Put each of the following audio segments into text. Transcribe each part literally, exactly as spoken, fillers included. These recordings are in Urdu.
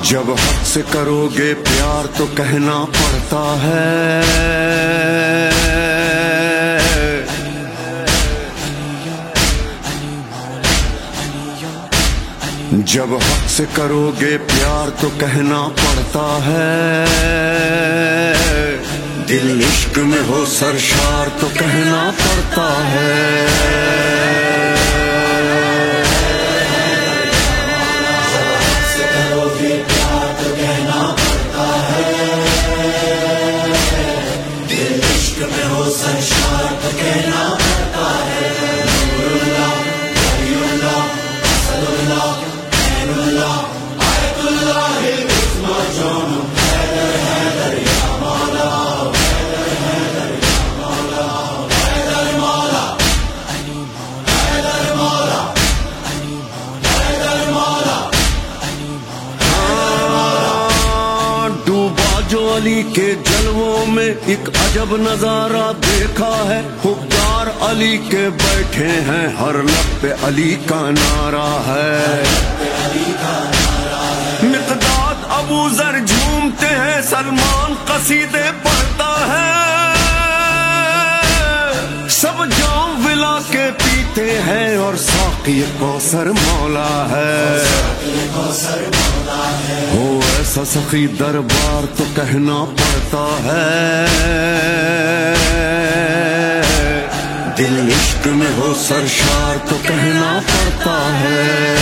جب حق سے کرو گے پیار تو کہنا پڑتا ہے، جب حق سے کرو گے پیار تو کہنا پڑتا ہے، دل عشق میں ہو سرشار تو کہنا پڑتا ہے۔ علی کے جلووں میں ایک عجب نظارہ دیکھا ہے، خوددار علی کے بیٹھے ہیں، ہر لب پہ علی کا نعرہ ہے۔ مقداد ابو ذر جھومتے ہیں، سلمان قصیدے پڑھتا ہے، سب جام ولا کے پیتے ہیں اور ساقی کوثر مولا ہے۔ ہو ایسا سخی دربار تو کہنا پڑتا ہے، دل عشق میں ہو سرشار تو کہنا پڑتا ہے۔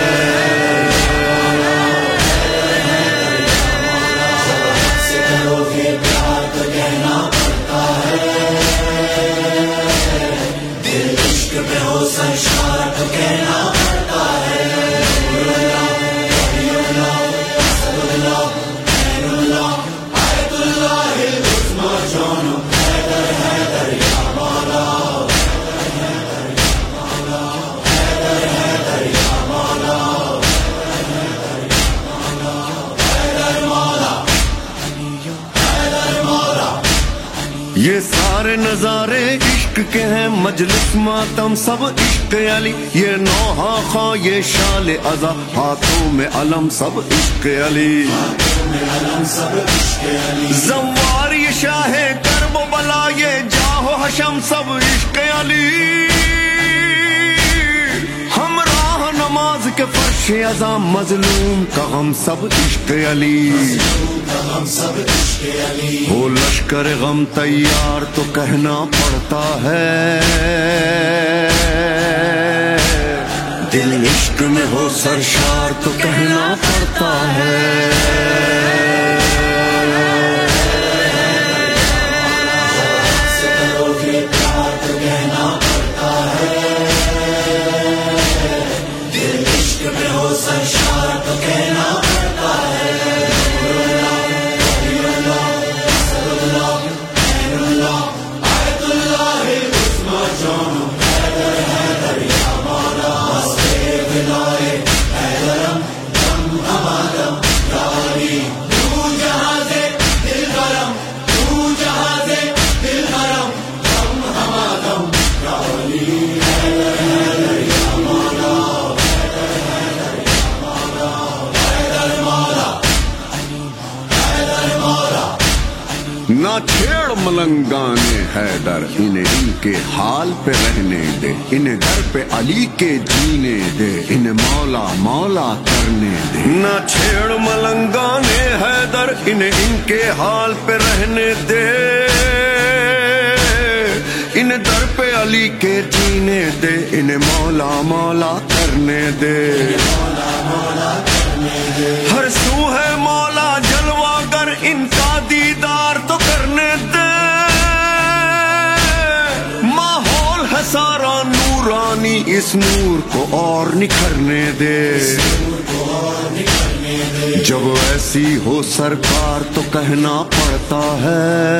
یہ سارے نظارے عشق کے ہیں، مجلس ماتم سب عشق علی، یہ نوحہ خواہ یہ شال عزا، ہاتھوں میں علم سب عشق علی، زوار یہ شاہ کرب و بلا، یہ جاہ و حشم سب عشق علی، ہمراہ نماز کے فرش عزا، مظلوم کا غم سب عشق علی، ہو لشکر غم تیار تو کہنا پڑتا ہے، دل عشق میں ہو سرشار تو کہنا پڑتا ہے۔ نہ چھیڑ ملنگانے حیدر، انہیں ان کے حال پہ رہنے دے، انہیں گھر پہ علی کے جینے دے، انہیں مولا مولا کرنے دے۔ نہ چھیڑ ملنگانے حیدر، انہیں ان کے حال پہ رہنے دے، انہیں در پہ علی کے جینے دے، انہیں مولا مولا کرنے دے۔ ہر سو ہے مولا جلوہ گر، ان کا دیدار تو کرنے دے، ماحول ہے سارا نورانی، اس نور کو اور نکھرنے دے۔ جب ایسی ہو سرکار تو کہنا پڑتا ہے،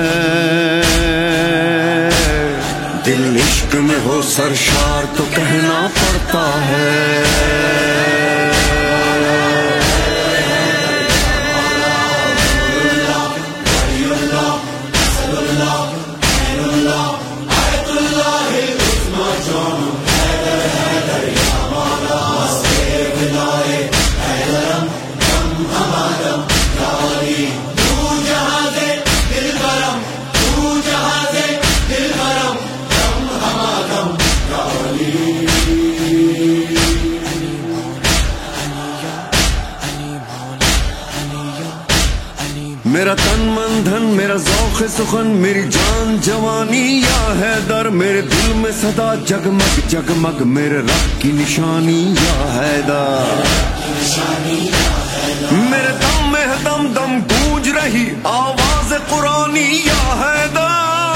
دل عشق میں ہو سرشار تو کہنا پڑتا ہے۔ ہم سخن میری جان جوانی یا حیدر، میرے دل میں صدا جگمگ جگمگ میرے رب کی نشانی یا حیدر، میرے دم میں دم دم گونج رہی آواز قرآنی یا حیدر،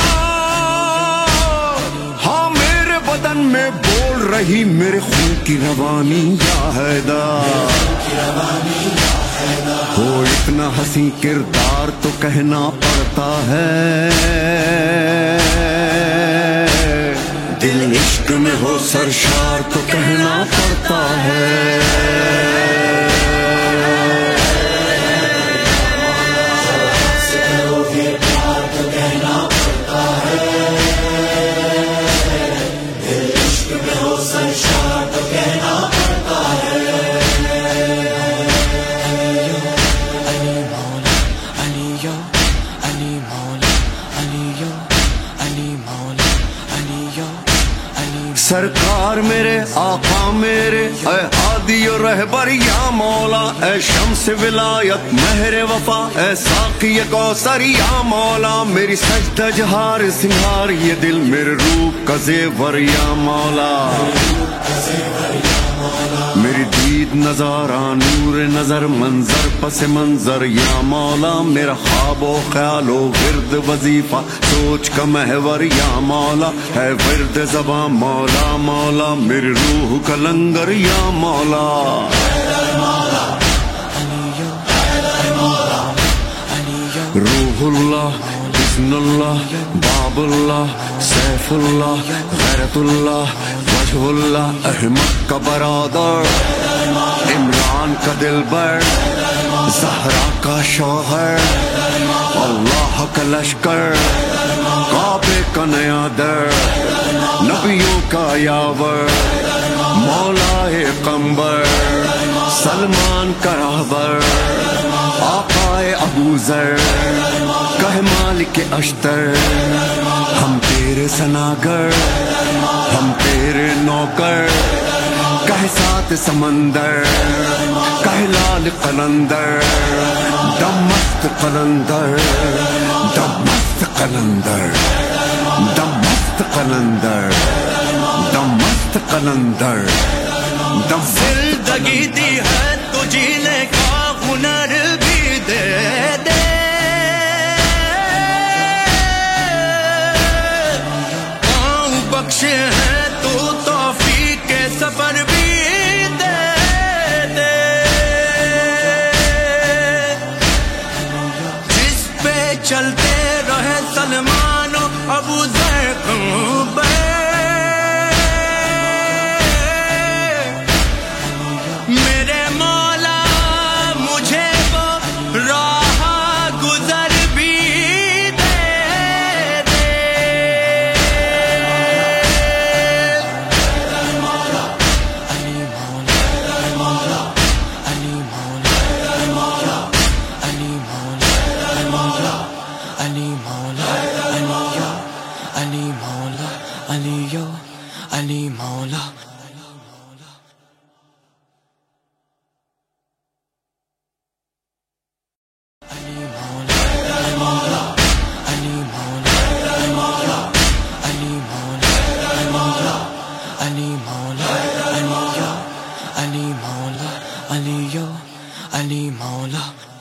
ہاں میرے بدن میں بول رہی میرے خون کی روانی یا حیدر، ہو اتنا حسین کردار تو کہنا پڑتا ہے، دل عشق میں ہو سرشار تو کہنا پڑتا ہے، سرکار میرے آقا میرے اے ہادی و رہبر یا مولا، اے شمس ولایت مہر وفا اے ساقی کوثر یا مولا، میری سجدہ جہار سنگار یہ دل میرے روح کا زیور یا مولا، میری دید نظارہ نور نظر منظر پس منظر یا مولا، میرا خواب و خیال و ورد وظیفہ سوچ کا محور یا مولا، ہے ورد زباں مولا مولا، میری روح کا لنگر یا مولا، روح اللہ بسم اللہ باب اللہ سیف اللہ غیرت اللہ وجہ اللہ، احمد کا برادر عمران کا دلبر زہرا کا شوہر، اللہ کا لشکر کعبے کا نیا در، نبیوں کا یاور مولا قمبر، سلمان کا راہبر آقائے ابو ذر، کہ مالک اشتر، ہم تیرے سناگر ہم تیرے نوکر، کہ سات سمندر کہ لال قلندر، دم مست قلندر دم مست قلندر دم مست قلندر دم مست قلندر دم زندگی دی ہے تو جینے کا ہنر بھی دے دے، آؤں بخشے ہیں تو توفیق کے سفر بھی دے دے، جس پہ چلتے رہے سلمان و ابو ذر قمبر، علی مولا علی مولا